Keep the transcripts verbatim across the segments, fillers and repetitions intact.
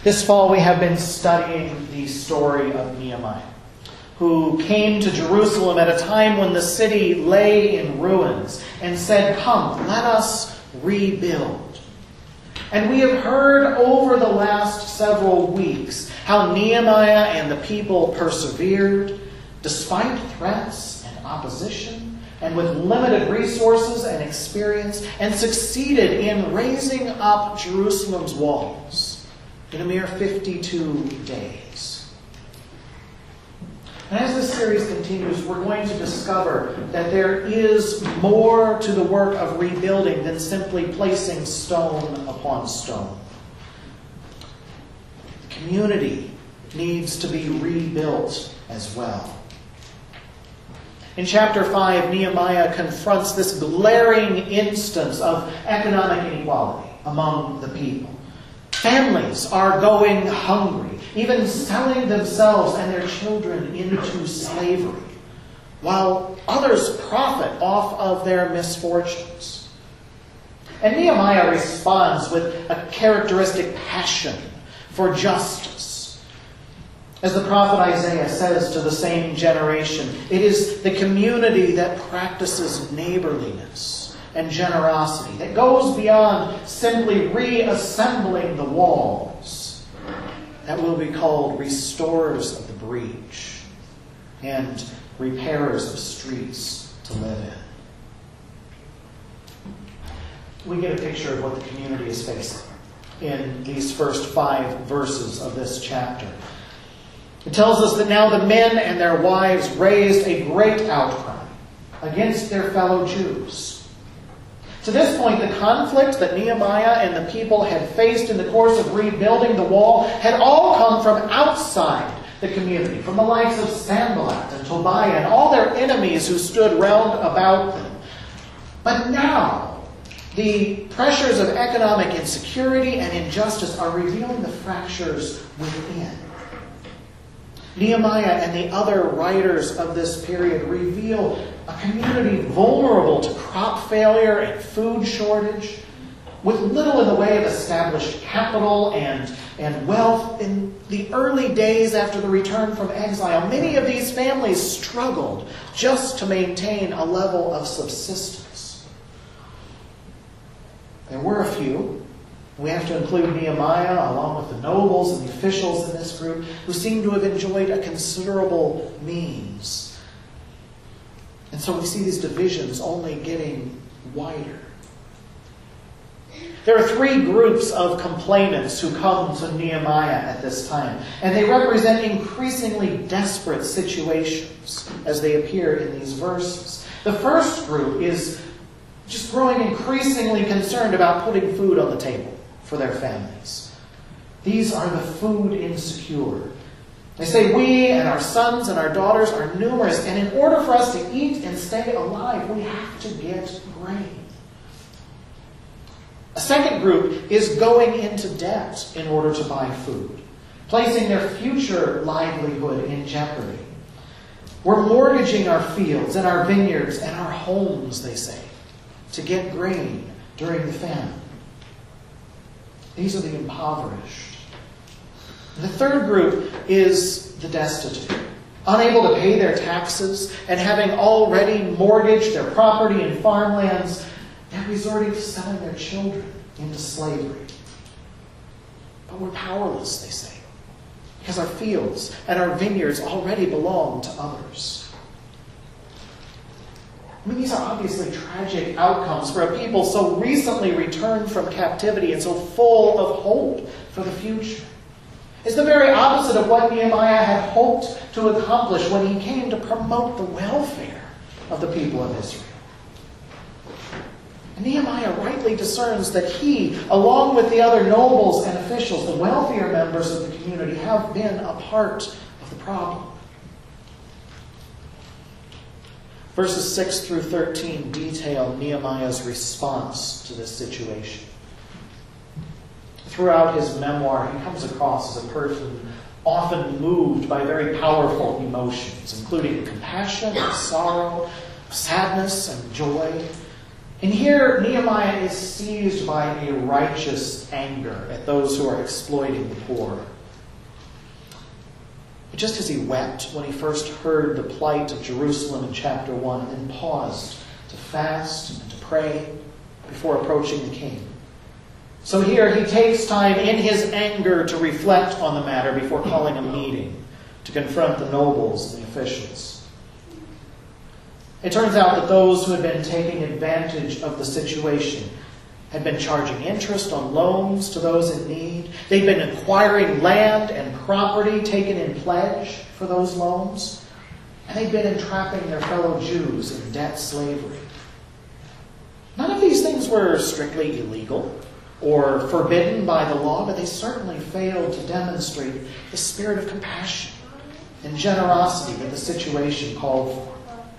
This fall we have been studying the story of Nehemiah, who came to Jerusalem at a time when the city lay in ruins and said, "Come, let us rebuild." And we have heard over the last several weeks how Nehemiah and the people persevered despite threats and opposition and with limited resources and experience, and succeeded in raising up Jerusalem's walls in a mere fifty-two days. And as this series continues, we're going to discover that there is more to the work of rebuilding than simply placing stone upon stone. The community needs to be rebuilt as well. In chapter five, Nehemiah confronts this glaring instance of economic inequality among the people. Families are going hungry, even selling themselves and their children into slavery, while others profit off of their misfortunes. And Nehemiah responds with a characteristic passion for justice. As the prophet Isaiah says to the same generation, it is the community that practices neighborliness and generosity, that goes beyond simply reassembling the walls, that will be called restorers of the breach and repairers of streets to live in. We get a picture of what the community is facing in these first five verses of this chapter. It tells us that now the men and their wives raised a great outcry against their fellow Jews. To this point, the conflict that Nehemiah and the people had faced in the course of rebuilding the wall had all come from outside the community, from the likes of Sanballat and Tobiah and all their enemies who stood round about them. But now, the pressures of economic insecurity and injustice are revealing the fractures within. Nehemiah and the other writers of this period reveal a community vulnerable to crop failure and food shortage, with little in the way of established capital and, and wealth. In the early days after the return from exile, many of these families struggled just to maintain a level of subsistence. There were a few. We have to include Nehemiah, along with the nobles and the officials in this group, who seem to have enjoyed a considerable means. And so we see these divisions only getting wider. There are three groups of complainants who come to Nehemiah at this time, and they represent increasingly desperate situations as they appear in these verses. The first group is just growing increasingly concerned about putting food on the table for their families. These are the food insecure. They say, we and our sons and our daughters are numerous, and in order for us to eat and stay alive, we have to get grain. A second group is going into debt in order to buy food, placing their future livelihood in jeopardy. We're mortgaging our fields and our vineyards and our homes, they say, to get grain during the famine. These are the impoverished. And the third group is the destitute, unable to pay their taxes and having already mortgaged their property and farmlands, they're resorting to selling their children into slavery. But we're powerless, they say, because our fields and our vineyards already belong to others. I mean, these are obviously tragic outcomes for a people so recently returned from captivity and so full of hope for the future. It's the very opposite of what Nehemiah had hoped to accomplish when he came to promote the welfare of the people of Israel. And Nehemiah rightly discerns that he, along with the other nobles and officials, the wealthier members of the community, have been a part of the problem. Verses six through thirteen detail Nehemiah's response to this situation. Throughout his memoir, he comes across as a person often moved by very powerful emotions, including compassion and sorrow, sadness and joy. And here, Nehemiah is seized by a righteous anger at those who are exploiting the poor. But just as he wept when he first heard the plight of Jerusalem in chapter one, and then paused to fast and to pray before approaching the king, so here he takes time in his anger to reflect on the matter before calling a meeting to confront the nobles and the officials. It turns out that those who had been taking advantage of the situation had been charging interest on loans to those in need. They'd been acquiring land and property taken in pledge for those loans. And they'd been entrapping their fellow Jews in debt slavery. None of these things were strictly illegal or forbidden by the law, but they certainly failed to demonstrate the spirit of compassion and generosity that the situation called for.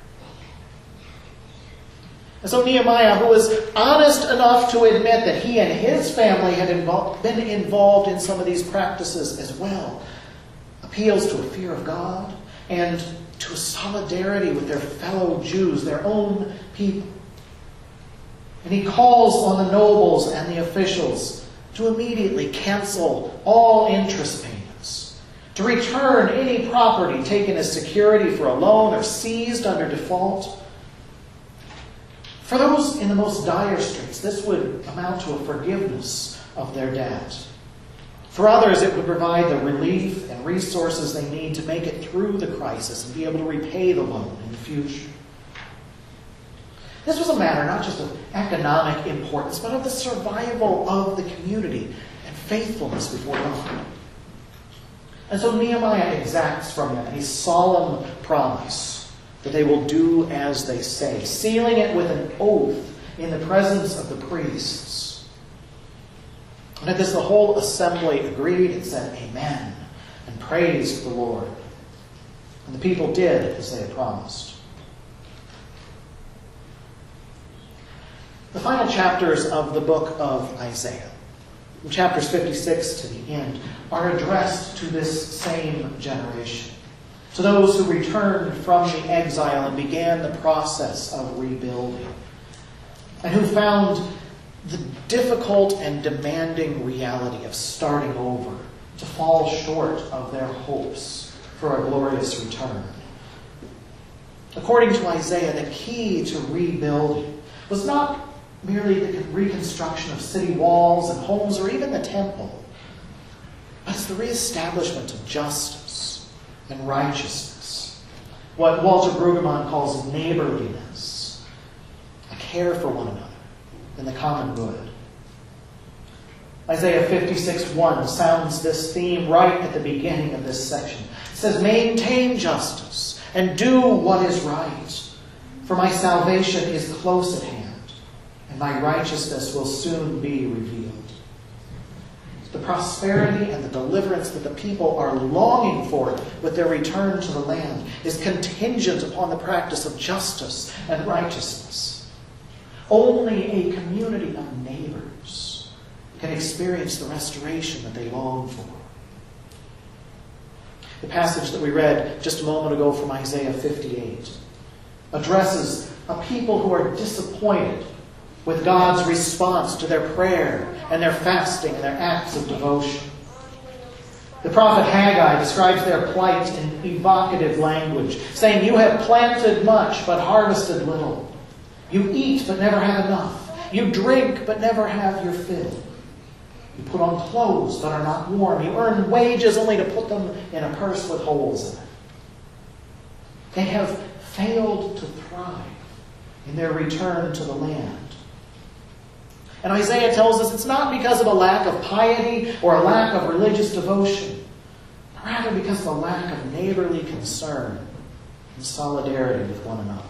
And so Nehemiah, who was honest enough to admit that he and his family had involved, been involved in some of these practices as well, appeals to a fear of God and to a solidarity with their fellow Jews, their own people. And he calls on the nobles and the officials to immediately cancel all interest payments, to return any property taken as security for a loan or seized under default. For those in the most dire straits, this would amount to a forgiveness of their debt. For others, it would provide the relief and resources they need to make it through the crisis and be able to repay the loan in the future. This was a matter not just of economic importance, but of the survival of the community and faithfulness before God. And so Nehemiah exacts from them a solemn promise that they will do as they say, sealing it with an oath in the presence of the priests. And at this the whole assembly agreed and said, Amen, and praised the Lord. And the people did as they had promised. The final chapters of the book of Isaiah, from chapters fifty-six to the end, are addressed to this same generation, to those who returned from the exile and began the process of rebuilding, and who found the difficult and demanding reality of starting over to fall short of their hopes for a glorious return. According to Isaiah, the key to rebuilding was not merely the reconstruction of city walls and homes or even the temple, but it's the reestablishment of justice and righteousness, what Walter Brueggemann calls neighborliness, a care for one another and the common good. Isaiah fifty-six one sounds this theme right at the beginning of this section. It says, maintain justice and do what is right, for my salvation is close at hand, and my righteousness will soon be revealed. The prosperity and the deliverance that the people are longing for with their return to the land is contingent upon the practice of justice and righteousness. Only a community of neighbors can experience the restoration that they long for. The passage that we read just a moment ago from Isaiah fifty-eight addresses a people who are disappointed with God's response to their prayer and their fasting and their acts of devotion. The prophet Haggai describes their plight in evocative language, saying, you have planted much but harvested little. You eat but never have enough. You drink but never have your fill. You put on clothes but are not warm. You earn wages only to put them in a purse with holes in it. They have failed to thrive in their return to the land. And Isaiah tells us it's not because of a lack of piety or a lack of religious devotion, but rather because of a lack of neighborly concern and solidarity with one another.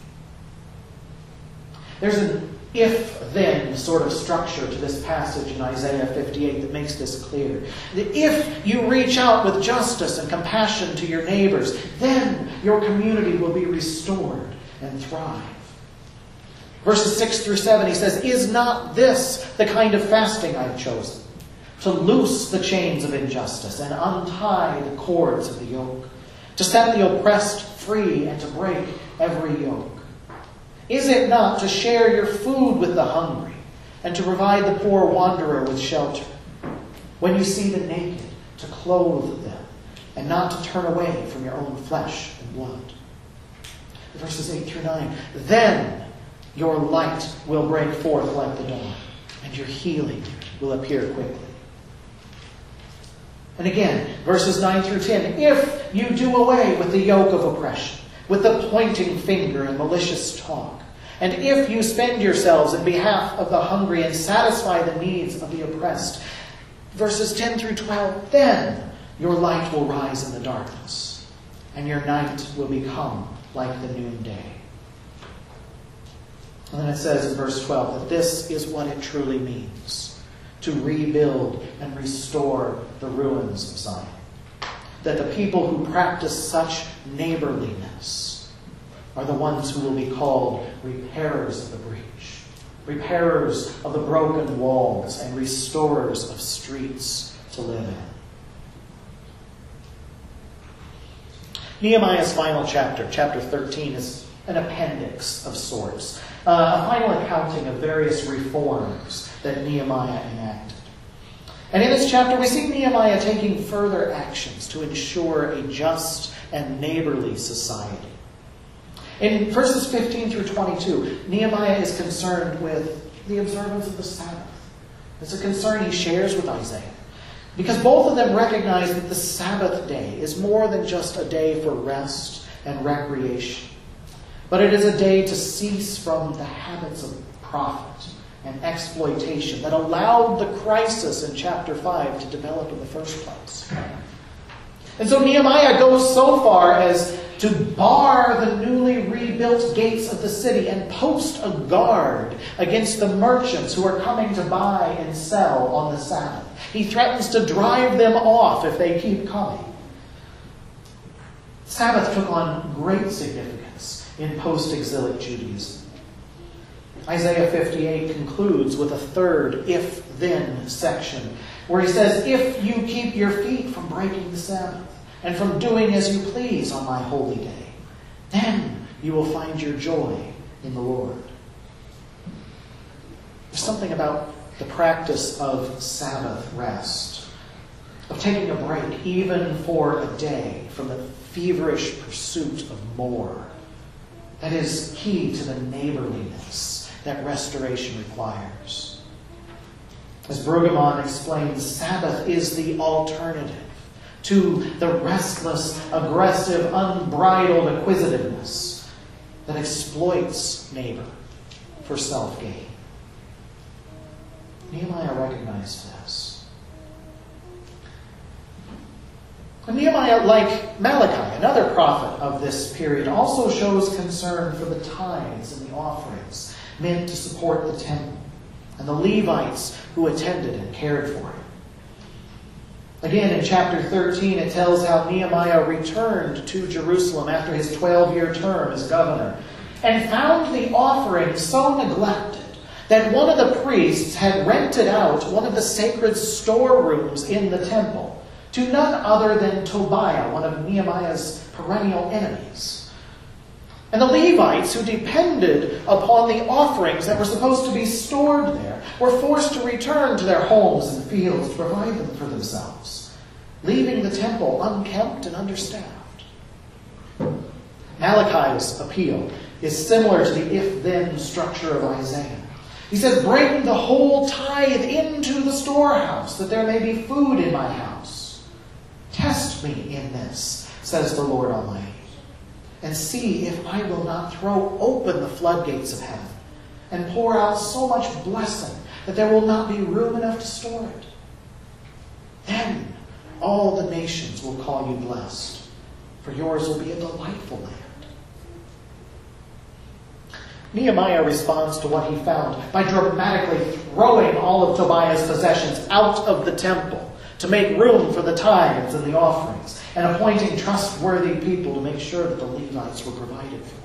There's an if-then sort of structure to this passage in Isaiah fifty-eight that makes this clear. That if you reach out with justice and compassion to your neighbors, then your community will be restored and thrive. Verses six through seven, he says, is not this the kind of fasting I've chosen? To loose the chains of injustice and untie the cords of the yoke, to set the oppressed free and to break every yoke. Is it not to share your food with the hungry and to provide the poor wanderer with shelter? When you see the naked, to clothe them and not to turn away from your own flesh and blood. Verses eight through nine. Then your light will break forth like the dawn, and your healing will appear quickly. And again, verses nine through ten. If you do away with the yoke of oppression, with the pointing finger and malicious talk, and if you spend yourselves in behalf of the hungry and satisfy the needs of the oppressed, verses ten through twelve, then your light will rise in the darkness, and your night will become like the noonday. And then it says in verse twelve that this is what it truly means to rebuild and restore the ruins of Zion. That the people who practice such neighborliness are the ones who will be called repairers of the breach, repairers of the broken walls, and restorers of streets to live in. Nehemiah's final chapter, chapter thirteen, is an appendix of sorts, uh, a final accounting of various reforms that Nehemiah enacted. And in this chapter, we see Nehemiah taking further actions to ensure a just and neighborly society. In verses fifteen through twenty-two, Nehemiah is concerned with the observance of the Sabbath. It's a concern he shares with Isaiah, because both of them recognize that the Sabbath day is more than just a day for rest and recreation, but it is a day to cease from the habits of profit and exploitation that allowed the crisis in chapter five to develop in the first place. And so Nehemiah goes so far as to bar the newly rebuilt gates of the city and post a guard against the merchants who are coming to buy and sell on the Sabbath. He threatens to drive them off if they keep coming. Sabbath took on great significance in post-exilic Judaism. Isaiah fifty-eight concludes with a third if-then section, where he says, if you keep your feet from breaking the Sabbath and from doing as you please on my holy day, then you will find your joy in the Lord. There's something about the practice of Sabbath rest, of taking a break even for a day from the feverish pursuit of more, that is key to the neighborliness that restoration requires. As Brueggemann explains, Sabbath is the alternative to the restless, aggressive, unbridled acquisitiveness that exploits neighbor for self-gain. Nehemiah recognized this. And Nehemiah, like Malachi, another prophet of this period, also shows concern for the tithes and the offerings meant to support the temple, and the Levites who attended and cared for it. Again, in chapter thirteen, it tells how Nehemiah returned to Jerusalem after his twelve-year term as governor, and found the offering so neglected that one of the priests had rented out one of the sacred storerooms in the temple to none other than Tobiah, one of Nehemiah's perennial enemies. And the Levites, who depended upon the offerings that were supposed to be stored there, were forced to return to their homes and fields to provide them for themselves, leaving the temple unkempt and understaffed. Malachi's appeal is similar to the if-then structure of Isaiah. He says, bring the whole tithe into the storehouse, that there may be food in my house. Test me in this, says the Lord Almighty, and see if I will not throw open the floodgates of heaven and pour out so much blessing that there will not be room enough to store it. Then all the nations will call you blessed, for yours will be a delightful land. Nehemiah responds to what he found by dramatically throwing all of Tobiah's possessions out of the temple to make room for the tithes and the offerings, and appointing trustworthy people to make sure that the Levites were provided for.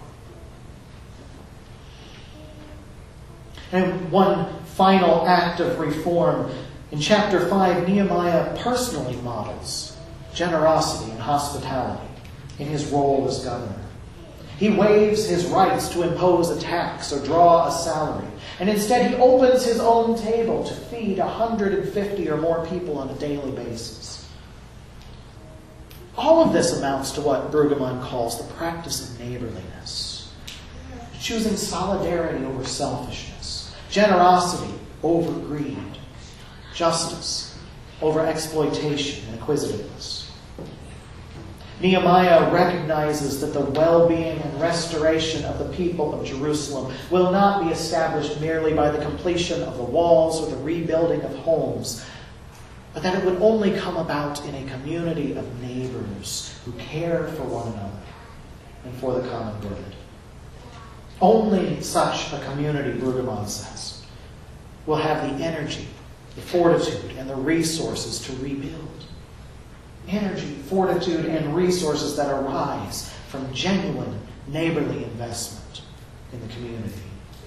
And one final act of reform. In chapter five, Nehemiah personally models generosity and hospitality in his role as governor. He He waives his rights to impose a tax or draw a salary. And instead he opens his own table to feed one hundred fifty or more people on a daily basis. All of this amounts to what Brueggemann calls the practice of neighborliness. Choosing solidarity over selfishness, generosity over greed, justice over exploitation and acquisitiveness. Nehemiah recognizes that the well-being and restoration of the people of Jerusalem will not be established merely by the completion of the walls or the rebuilding of homes, but that it would only come about in a community of neighbors who care for one another and for the common good. Only such a community, Brueggemann says, will have the energy, the fortitude, and the resources to rebuild. Energy, fortitude, and resources that arise from genuine neighborly investment in the community.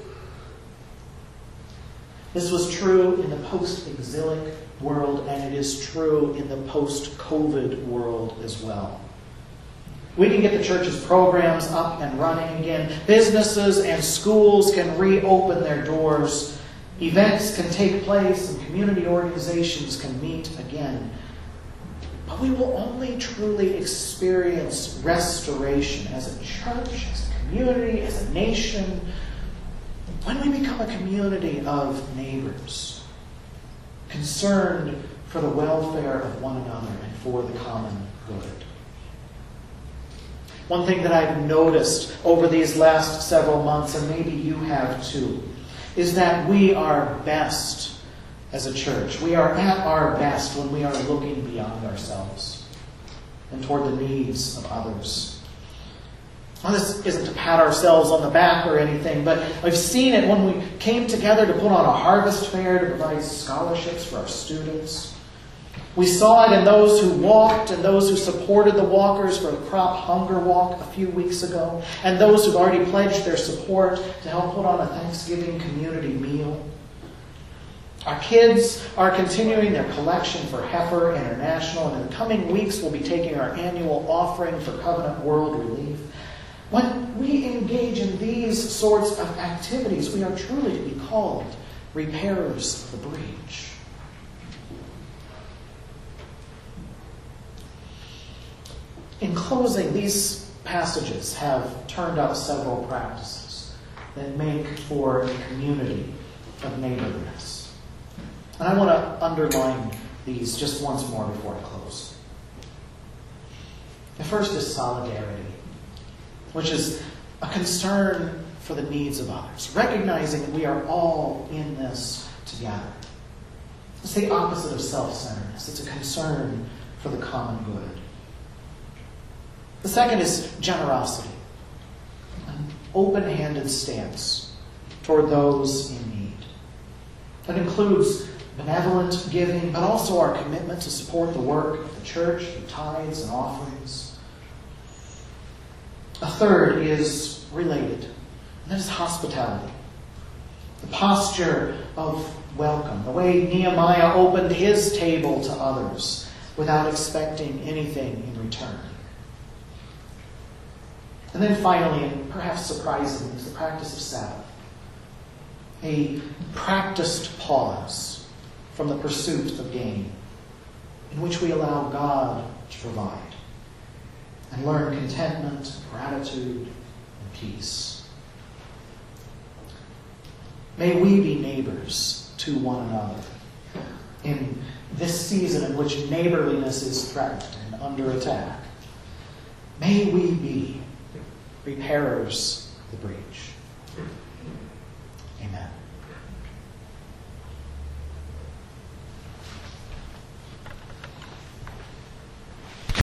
This was true in the post-exilic world, and it is true in the post-COVID world as well. We can get the church's programs up and running again. Businesses and schools can reopen their doors. Events can take place, and community organizations can meet again. But we will only truly experience restoration as a church, as a community, as a nation, when we become a community of neighbors, concerned for the welfare of one another and for the common good. One thing that I've noticed over these last several months, and maybe you have too, is that we are best as a church. We are at our best when we are looking beyond ourselves and toward the needs of others. Now, this isn't to pat ourselves on the back or anything, but I've seen it when we came together to put on a harvest fair to provide scholarships for our students. We saw it in those who walked and those who supported the walkers for the crop hunger walk a few weeks ago, and those who've already pledged their support to help put on a Thanksgiving community meal. Our kids are continuing their collection for Heifer International, and in the coming weeks we'll be taking our annual offering for Covenant World Relief. When we engage in these sorts of activities, we are truly to be called repairers of the breach. In closing, these passages have turned up several practices that make for a community of neighborliness. And I want to underline these just once more before I close. The first is solidarity, which is a concern for the needs of others, recognizing that we are all in this together. It's the opposite of self-centeredness. It's a concern for the common good. The second is generosity, an open-handed stance toward those in need. That includes benevolent giving, but also our commitment to support the work of the church through tithes and offerings. A third is related, and that is hospitality. The posture of welcome, the way Nehemiah opened his table to others without expecting anything in return. And then finally, and perhaps surprisingly, is the practice of Sabbath. A practiced pause from the pursuit of gain, in which we allow God to provide and learn contentment, gratitude, and peace. May we be neighbors to one another in this season in which neighborliness is threatened and under attack. May we be repairers of the breach. Amen.